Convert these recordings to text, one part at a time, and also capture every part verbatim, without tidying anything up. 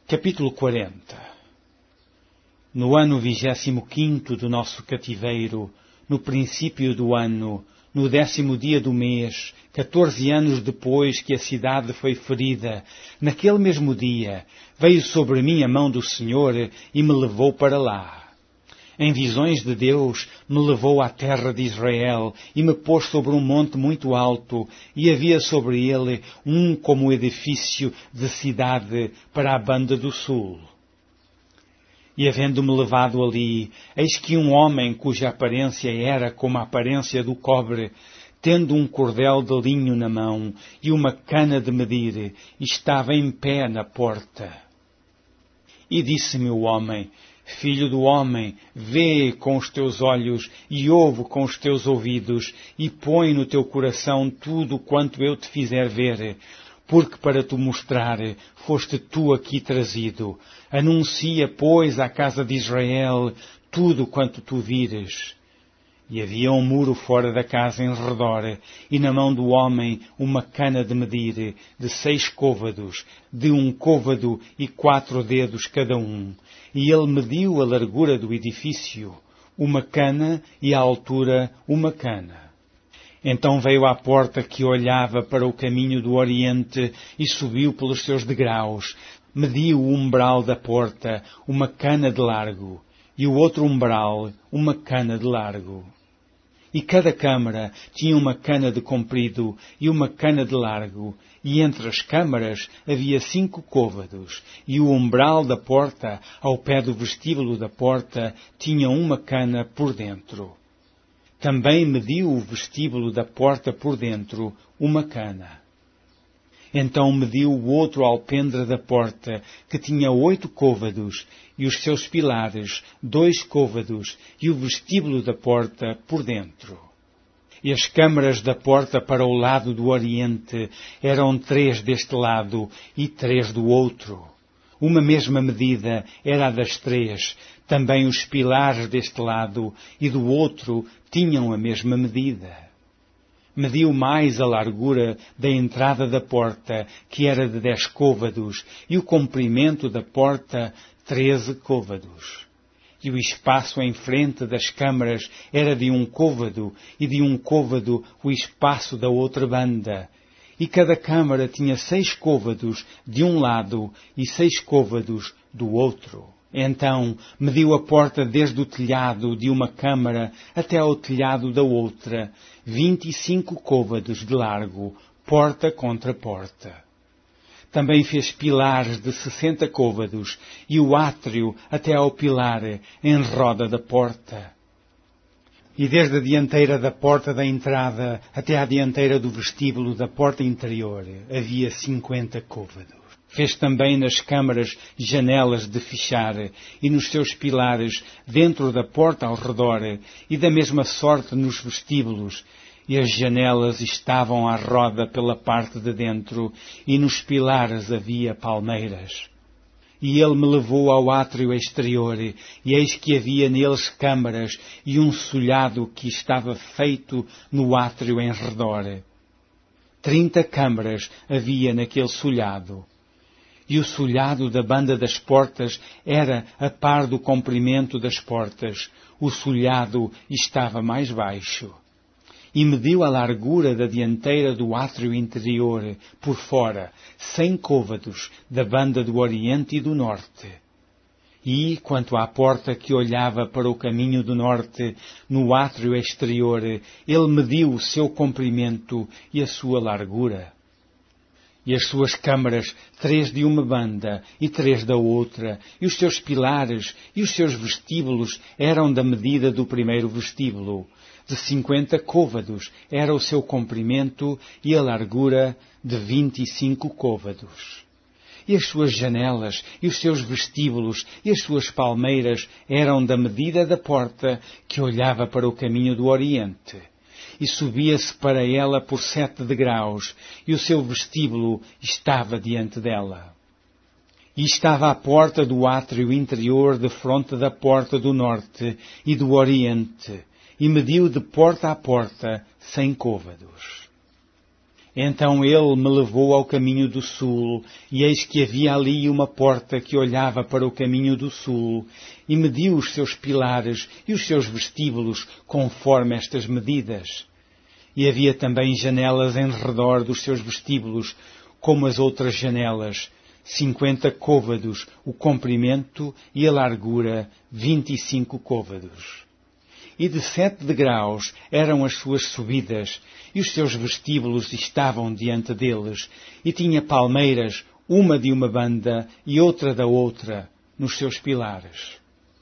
Capítulo quarenta. No ano vigésimo quinto do nosso cativeiro, no princípio do ano, no décimo dia do mês, quatorze anos depois que a cidade foi ferida, naquele mesmo dia, veio sobre mim a mão do Senhor e me levou para lá. Em visões de Deus, me levou à terra de Israel e me pôs sobre um monte muito alto, e havia sobre ele um como edifício de cidade para a banda do sul. E havendo-me levado ali, eis que um homem cuja aparência era como a aparência do cobre, tendo um cordel de linho na mão e uma cana de medir, estava em pé na porta. E disse-me o homem: Filho do homem, vê com os teus olhos e ouve com os teus ouvidos e põe no teu coração tudo quanto eu te fizer ver, porque para te mostrar foste tu aqui trazido. Anuncia, pois, à casa de Israel tudo quanto tu vires. E havia um muro fora da casa em redor, e na mão do homem uma cana de medir, de seis côvados, de um côvado e quatro dedos cada um. E ele mediu a largura do edifício, uma cana, e a altura, uma cana. Então veio à porta que olhava para o caminho do Oriente e subiu pelos seus degraus. Mediu o umbral da porta, uma cana de largo, e o outro umbral, uma cana de largo. E cada câmara tinha uma cana de comprido e uma cana de largo, e entre as câmaras havia cinco côvados, e o umbral da porta, ao pé do vestíbulo da porta, tinha uma cana por dentro. Também mediu o vestíbulo da porta por dentro, uma cana. Então mediu o outro alpendre da porta, que tinha oito côvados, e os seus pilares, dois côvados, e o vestíbulo da porta por dentro. E as câmaras da porta para o lado do Oriente eram três deste lado e três do outro. Uma mesma medida era a das três. Também os pilares deste lado e do outro tinham a mesma medida. Mediu mais a largura da entrada da porta, que era de dez côvados, e o comprimento da porta, treze côvados. E o espaço em frente das câmaras era de um côvado, e de um côvado o espaço da outra banda. E cada câmara tinha seis côvados de um lado e seis côvados do outro. Então mediu a porta desde o telhado de uma câmara até ao telhado da outra, vinte e cinco côvados de largo, porta contra porta. Também fez pilares de sessenta côvados, e o átrio até ao pilar, em roda da porta. E desde a dianteira da porta da entrada até à dianteira do vestíbulo da porta interior havia cinquenta côvados. Fez também nas câmaras janelas de fichar, e nos seus pilares, dentro da porta ao redor, e da mesma sorte nos vestíbulos. E as janelas estavam à roda pela parte de dentro, e nos pilares havia palmeiras. E ele me levou ao átrio exterior, e eis que havia neles câmaras, e um solhado que estava feito no átrio em redor. Trinta câmaras havia naquele solhado. E o solhado da banda das portas era a par do comprimento das portas. O solhado estava mais baixo. E mediu a largura da dianteira do átrio interior, por fora, cem côvados, da banda do Oriente e do Norte. E, quanto à porta que olhava para o caminho do Norte, no átrio exterior, ele mediu o seu comprimento e a sua largura. E as suas câmaras, três de uma banda e três da outra, e os seus pilares e os seus vestíbulos eram da medida do primeiro vestíbulo. De cinquenta côvados era o seu comprimento e a largura de vinte e cinco côvados. E as suas janelas e os seus vestíbulos e as suas palmeiras eram da medida da porta que olhava para o caminho do Oriente. E subia-se para ela por sete degraus, e o seu vestíbulo estava diante dela. E estava à porta do átrio interior defronte da porta do norte e do oriente, e mediu de porta a porta cem côvados. Então ele me levou ao caminho do sul, e eis que havia ali uma porta que olhava para o caminho do sul, e mediu os seus pilares e os seus vestíbulos conforme estas medidas. E havia também janelas em redor dos seus vestíbulos, como as outras janelas, cinquenta côvados, o comprimento e a largura, vinte e cinco côvados. E de sete degraus eram as suas subidas, e os seus vestíbulos estavam diante deles, e tinha palmeiras, uma de uma banda e outra da outra, nos seus pilares.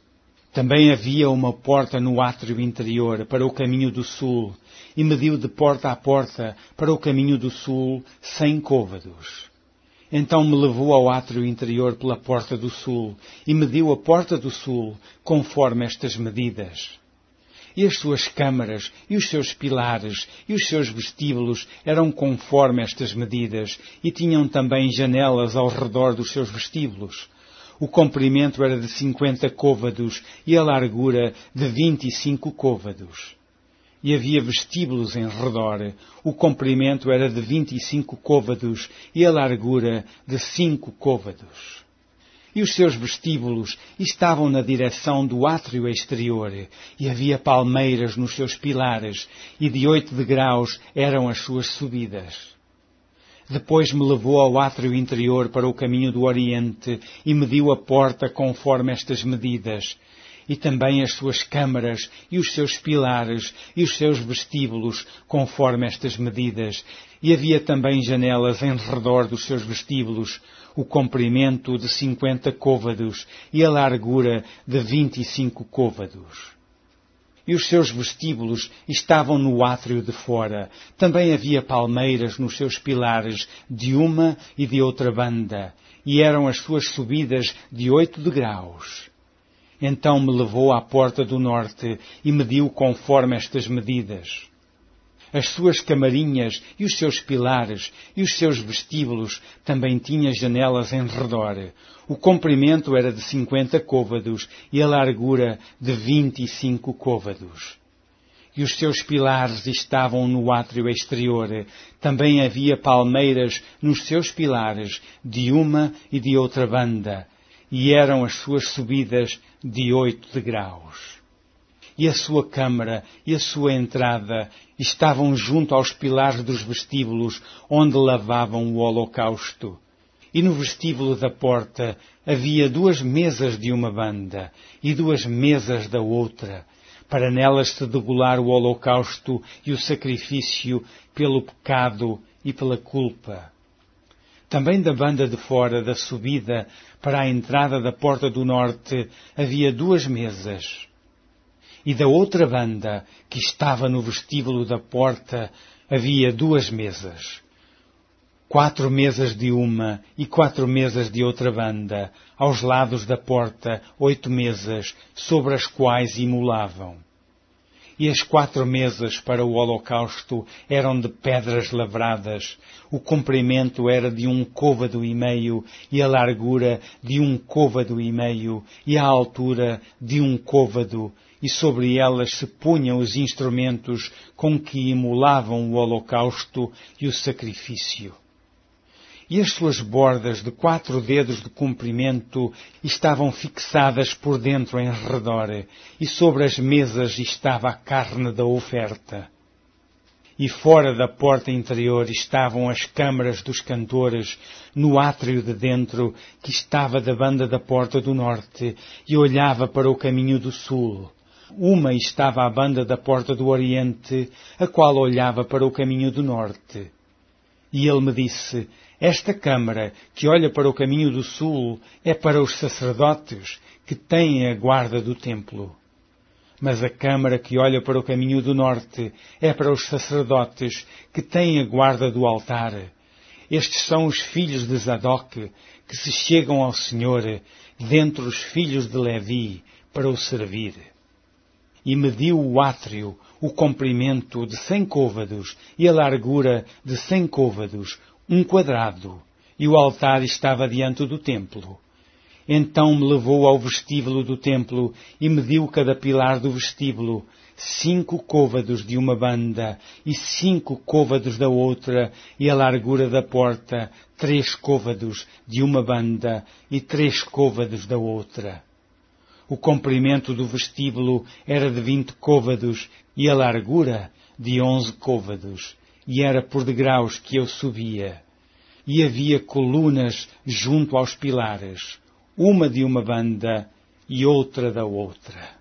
Também havia uma porta no átrio interior para o caminho do sul, e mediu de porta a porta para o caminho do sul cem côvados. Então me levou ao átrio interior pela porta do sul, e mediu a porta do sul conforme estas medidas. E as suas câmaras, e os seus pilares, e os seus vestíbulos eram conforme estas medidas, e tinham também janelas ao redor dos seus vestíbulos. O comprimento era de cinquenta côvados, e a largura de vinte e cinco côvados. E havia vestíbulos em redor. O comprimento era de vinte e cinco côvados, e a largura de cinco côvados. E os seus vestíbulos estavam na direção do átrio exterior, e havia palmeiras nos seus pilares, e de oito degraus eram as suas subidas. Depois me levou ao átrio interior para o caminho do oriente, e mediu a porta conforme estas medidas, e também as suas câmaras, e os seus pilares, e os seus vestíbulos, conforme estas medidas, e havia também janelas em redor dos seus vestíbulos, o comprimento de cinquenta côvados e a largura de vinte e cinco côvados. E os seus vestíbulos estavam no átrio de fora. Também havia palmeiras nos seus pilares, de uma e de outra banda, e eram as suas subidas de oito degraus. Então me levou à porta do norte e mediu conforme estas medidas. As suas camarinhas e os seus pilares e os seus vestíbulos também tinham janelas em redor. O comprimento era de cinquenta côvados e a largura de vinte e cinco côvados. E os seus pilares estavam no átrio exterior. Também havia palmeiras nos seus pilares, de uma e de outra banda, e eram as suas subidas de oito degraus. E a sua câmara e a sua entrada estavam junto aos pilares dos vestíbulos, onde lavavam o holocausto. E no vestíbulo da porta havia duas mesas de uma banda e duas mesas da outra, para nelas se degolar o holocausto e o sacrifício pelo pecado e pela culpa. Também da banda de fora da subida para a entrada da porta do norte havia duas mesas. E da outra banda, que estava no vestíbulo da porta, havia duas mesas. Quatro mesas de uma e quatro mesas de outra banda, aos lados da porta, oito mesas, sobre as quais imolavam. E as quatro mesas para o holocausto eram de pedras lavradas. O comprimento era de um côvado e meio, e a largura de um côvado e meio, e a altura de um côvado, e sobre elas se punham os instrumentos com que imolavam o holocausto e o sacrifício. E as suas bordas de quatro dedos de comprimento estavam fixadas por dentro em redor, e sobre as mesas estava a carne da oferta. E fora da porta interior estavam as câmaras dos cantores, no átrio de dentro, que estava da banda da porta do norte, e olhava para o caminho do sul. Uma estava à banda da porta do oriente, a qual olhava para o caminho do norte. E ele me disse: esta câmara, que olha para o caminho do sul, é para os sacerdotes que têm a guarda do templo. Mas a câmara que olha para o caminho do norte é para os sacerdotes que têm a guarda do altar. Estes são os filhos de Zadok, que se chegam ao Senhor, dentre os filhos de Levi, para o servir. E mediu o átrio, o comprimento de cem côvados e a largura de cem côvados, um quadrado, e o altar estava diante do templo. Então me levou ao vestíbulo do templo e mediu cada pilar do vestíbulo, cinco côvados de uma banda e cinco côvados da outra, e a largura da porta, três côvados de uma banda e três côvados da outra. O comprimento do vestíbulo era de vinte côvados e a largura de onze côvados, e era por degraus que eu subia. E havia colunas junto aos pilares, uma de uma banda e outra da outra.